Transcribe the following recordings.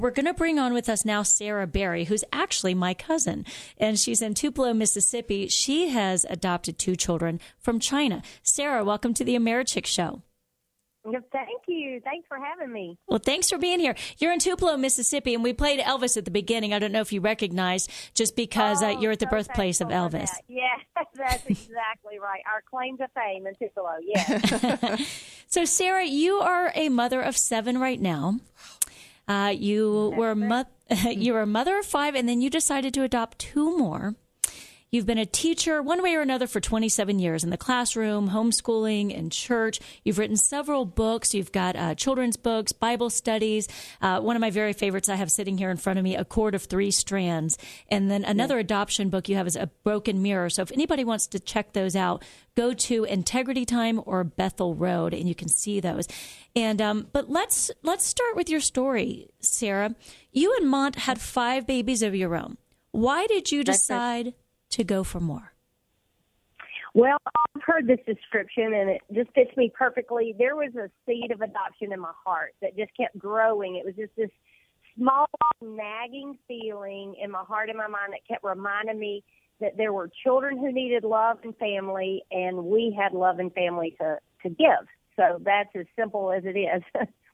We're going to bring on with us now Sarah Berry, who's actually my cousin, and she's in Tupelo, Mississippi. She has adopted 2 children from China. Sarah, welcome to the Americhick Show. Thank you. Thanks for having me. Well, thanks for being here. You're in Tupelo, Mississippi, and we played Elvis at the beginning. I don't know if you recognized, just because you're at the birthplace of Elvis. Yeah, that's exactly right. Our claim to fame in Tupelo, yes. So, Sarah, you are a mother of 7 right now. You were a mother of 5, and then you decided to adopt 2 more. You've been a teacher one way or another for 27 years in the classroom, homeschooling, and church. You've written several books. You've got children's books, Bible studies. One of my very favorites I have sitting here in front of me, A Cord of Three Strands. And then another adoption book you have is A Broken Mirror. So if anybody wants to check those out, go to Integrity Time or Bethel Road, and you can see those. And but let's start with your story, Sarah. You and Mont had 5 babies of your own. Why did you decide to go for more? Well, I've heard this description, and it just fits me perfectly. There was a seed of adoption in my heart that just kept growing. It was just this small, nagging feeling in my heart and my mind that kept reminding me that there were children who needed love and family, and we had love and family to give. So that's as simple as it is.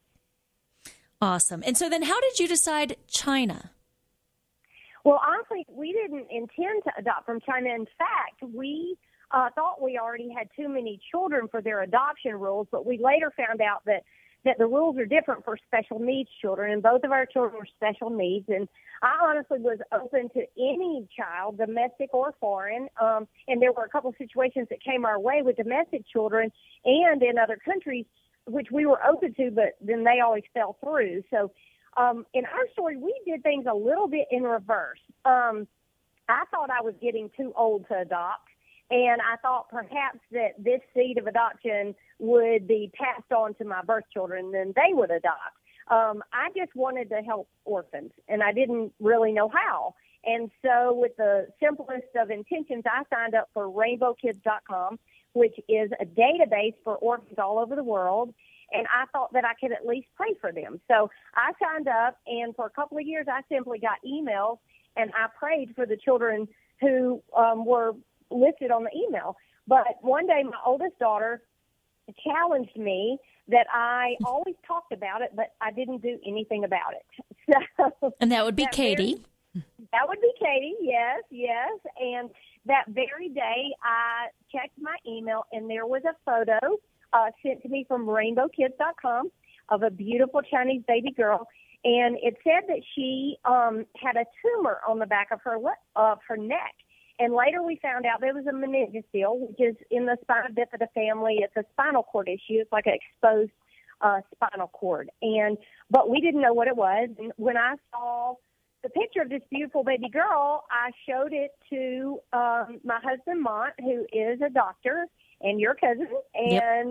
Awesome. And so then how did you decide China? Well, honestly, we didn't intend to adopt from China. In fact, we thought we already had too many children for their adoption rules, but we later found out that the rules are different for special needs children, and both of our children were special needs. And I honestly was open to any child, domestic or foreign, and there were a couple of situations that came our way with domestic children and in other countries, which we were open to, but then they always fell through. So in our story, we did things a little bit in reverse. I thought I was getting too old to adopt, and I thought perhaps that this seed of adoption would be passed on to my birth children, and then they would adopt. I just wanted to help orphans, and I didn't really know how. And so with the simplest of intentions, I signed up for RainbowKids.com, which is a database for orphans all over the world. And I thought that I could at least pray for them. So I signed up, and for a couple of years, I simply got emails, and I prayed for the children who were listed on the email. But one day, my oldest daughter challenged me that I always talked about it, but I didn't do anything about it. So, and that would be Katie. That would be Katie, yes. And that very day, I checked my email, and there was a photo sent to me from RainbowKids.com of a beautiful Chinese baby girl, and it said that she had a tumor on the back of her neck. And later we found out there was a meningocele, which is in the spina bifida family. It's a spinal cord issue. It's like an exposed spinal cord. But we didn't know what it was. And when I saw the picture of this beautiful baby girl, I showed it to my husband, Mont, who is a doctor, and your cousin, and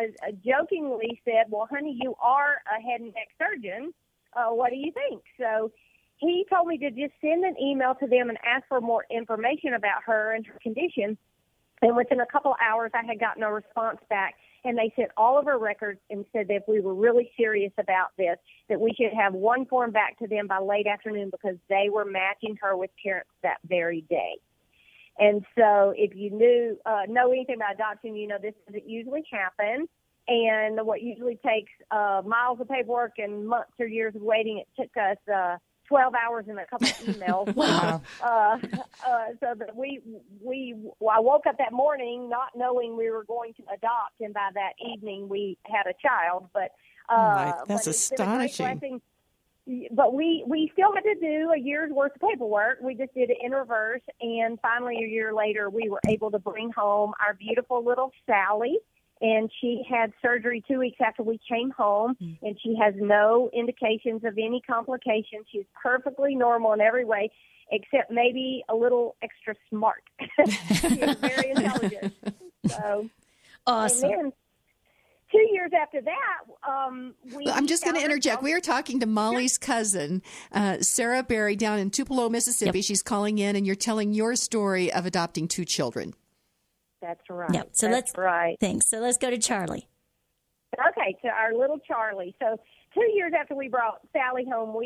jokingly said, well, honey, you are a head and neck surgeon. What do you think? So he told me to just send an email to them and ask for more information about her and her condition. And within a couple of hours, I had gotten a response back, and they sent all of her records and said that if we were really serious about this, that we should have one form back to them by late afternoon because they were matching her with parents that very day. And so if you know anything about adoption, you know this doesn't usually happen. And what usually takes miles of paperwork and months or years of waiting, it took us 12 hours and a couple of emails. Wow. So that I woke up that morning not knowing we were going to adopt, and by that evening we had a child. But that's astonishing. But we still had to do a year's worth of paperwork. We just did it in reverse, and finally a year later we were able to bring home our beautiful little Sally. And she had surgery 2 weeks after we came home, and she has no indications of any complications. She's perfectly normal in every way, except maybe a little extra smart. She's very intelligent. So, awesome. And then 2 years after that, I'm just going to interject. We are talking to Molly's cousin, Sarah Berry, down in Tupelo, Mississippi. Yep. She's calling in, and you're telling your story of adopting 2 children. That's right. Yep. So Thanks. So let's go to Charlie. Okay, to our little Charlie. So 2 years after we brought Sally home, we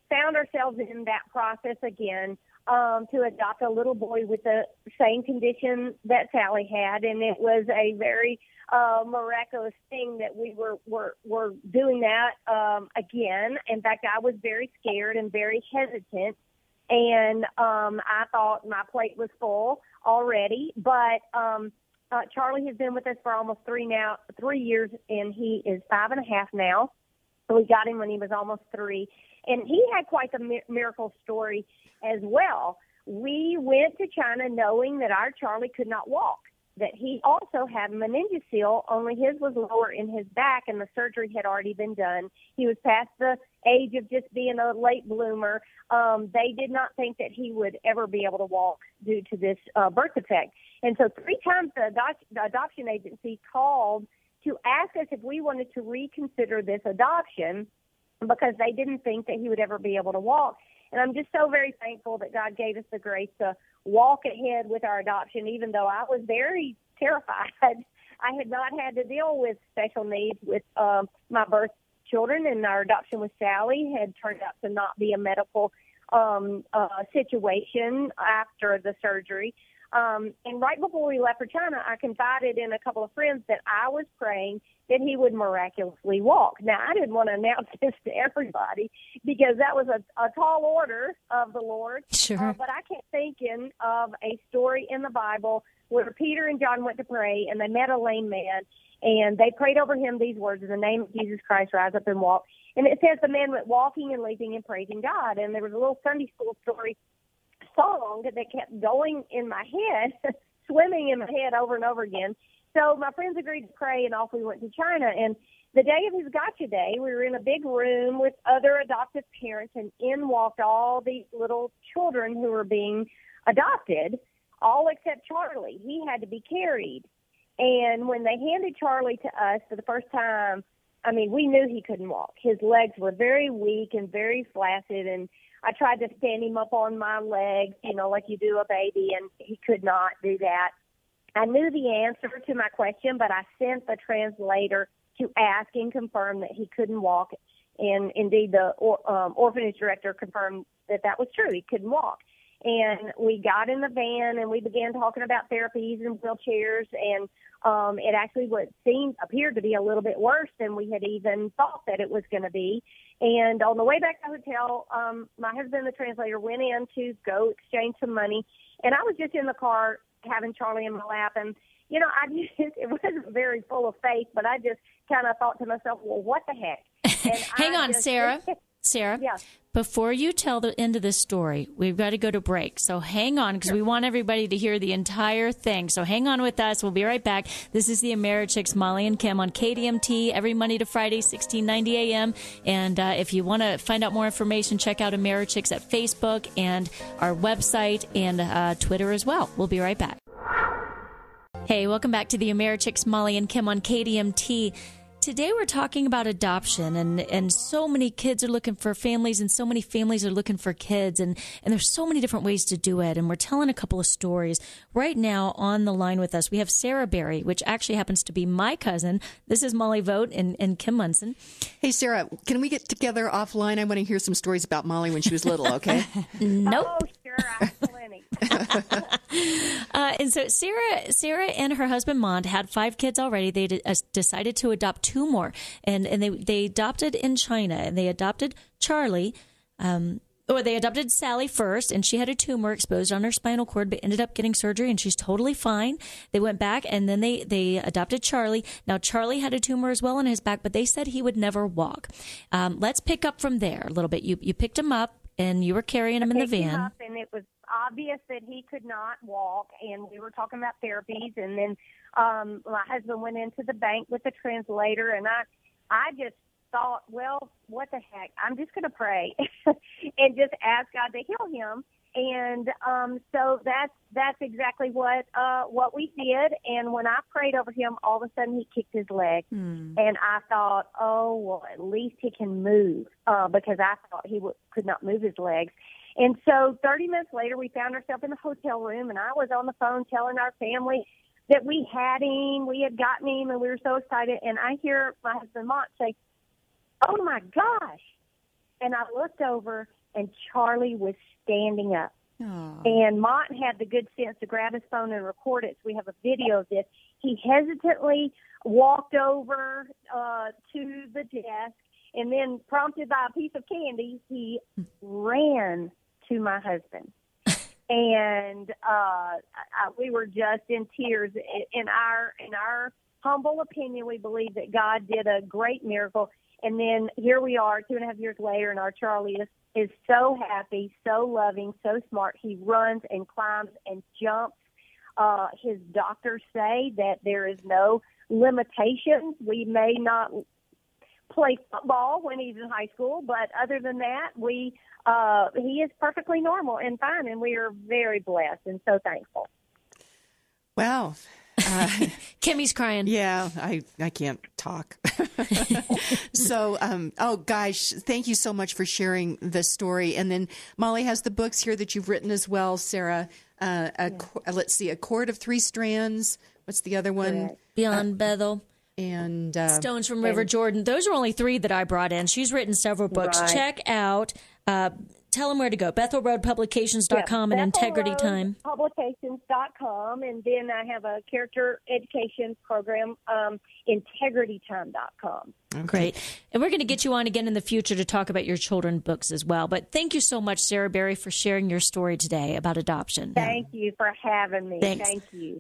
found ourselves in that process again to adopt a little boy with the same condition that Sally had, and it was a very miraculous thing that we were doing that again. In fact, I was very scared and very hesitant, and I thought my plate was full already. But Charlie has been with us for almost 3 years, and he is 5.5 now. We got him when he was almost 3, and he had quite the miracle story as well. We went to China knowing that our Charlie could not walk, that he also had meningocoel, only his was lower in his back, and the surgery had already been done. He was past the age of just being a late bloomer. They did not think that he would ever be able to walk due to this birth defect. And so 3 times the adoption agency called to ask us if we wanted to reconsider this adoption because they didn't think that he would ever be able to walk. And I'm just so very thankful that God gave us the grace to walk ahead with our adoption, even though I was very terrified. I had not had to deal with special needs with my birth children, and our adoption with Sally had turned out to not be a medical situation after the surgery. And right before we left for China, I confided in a couple of friends that I was praying that he would miraculously walk. Now, I didn't want to announce this to everybody because that was a tall order of the Lord. Sure. But I kept thinking of a story in the Bible where Peter and John went to pray, and they met a lame man, and they prayed over him these words, "In the name of Jesus Christ, rise up and walk." And it says the man went walking and leaping and praising God. And there was a little Sunday school story song that kept going in my head, swimming in my head over and over again. So my friends agreed to pray, and off we went to China. And the day of his gotcha day, we were in a big room with other adoptive parents, and in walked all these little children who were being adopted, all except Charlie. He had to be carried. And when they handed Charlie to us for the first time, I mean, we knew he couldn't walk. His legs were very weak and very flaccid, and I tried to stand him up on my legs, like you do a baby, and he could not do that. I knew the answer to my question, but I sent the translator to ask and confirm that he couldn't walk. And indeed, the orphanage director confirmed that that was true. He couldn't walk. And we got in the van, and we began talking about therapies and wheelchairs, and it actually appeared to be a little bit worse than we had even thought that it was going to be. And on the way back to the hotel, my husband and the translator went in to go exchange some money, and I was just in the car having Charlie in my lap, and it wasn't very full of faith, but I just kind of thought to myself, well, what the heck? And Hang on, Sarah. Sarah, yeah. Before you tell the end of this story, we've got to go to break. So hang on, because we want everybody to hear the entire thing. So hang on with us. We'll be right back. This is the Americhicks, Molly and Kim, on KDMT every Monday to Friday, 1690 a.m. And if you want to find out more information, check out Americhicks at Facebook and our website and Twitter as well. We'll be right back. Hey, welcome back to the Americhicks, Molly and Kim on KDMT. Today we're talking about adoption, and so many kids are looking for families, and so many families are looking for kids, and there's so many different ways to do it, and we're telling a couple of stories. Right now on the line with us, we have Sarah Berry, which actually happens to be my cousin. This is Molly Vogt and Kim Munson. Hey, Sarah, can we get together offline? I want to hear some stories about Molly when she was little, okay? Nope. Oh, sure, I have plenty. And so Sarah and her husband Mond had 5 kids already. They decided to adopt 2 more, and they adopted in China, and they adopted Charlie. Or they adopted Sally first, and she had a tumor exposed on her spinal cord, but ended up getting surgery, and she's totally fine. They went back, and then they adopted Charlie. Now, Charlie had a tumor as well on his back, but they said he would never walk. Let's pick up from there a little bit. You picked him up, and you were carrying him in the van. And it was obvious that he could not walk, and we were talking about therapies, and then my husband went into the bank with the translator, and I just thought, well, what the heck? I'm just going to pray and just ask God to heal him. And so that's exactly what we did. And when I prayed over him, all of a sudden he kicked his leg. And I thought, oh, well, at least he can move because I thought he could not move his legs. And so 30 minutes later, we found ourselves in the hotel room, and I was on the phone telling our family that we had him, we had gotten him, and we were so excited. And I hear my husband Mont say, oh, my gosh. And I looked over, and Charlie was standing up. Aw. And Mont had the good sense to grab his phone and record it. So we have a video of this. He hesitantly walked over to the desk, and then, prompted by a piece of candy, he ran to my husband. And we were just in tears. In our humble opinion, we believe that God did a great miracle. And then here we are 2.5 years later, and our Charlie is so happy, so loving, so smart. He runs and climbs and jumps. His doctors say that there is no limitations. We may not play football when he's in high school, but other than that, he is perfectly normal and fine, and we are very blessed and so thankful. Wow. Kimmy's crying. Yeah, I can't talk. So, oh gosh, thank you so much for sharing the story. And then Molly has the books here that you've written as well, Sarah. Let's see, A Cord of Three Strands. What's the other one? Correct. Beyond Bethel. And Stones from River Jordan. Those are only 3 that I brought in. She's written several books. Right. Check out, tell them where to go, BethelRoadPublications.com and Integrity Time. BethelRoadPublications.com, and then I have a character education program, IntegrityTime.com. okay. Great. And we're going to get you on again in the future to talk about your children's books as well. But thank you so much, Sarah Berry, for sharing your story today about adoption. Thank you for having me. Thanks. Thank you.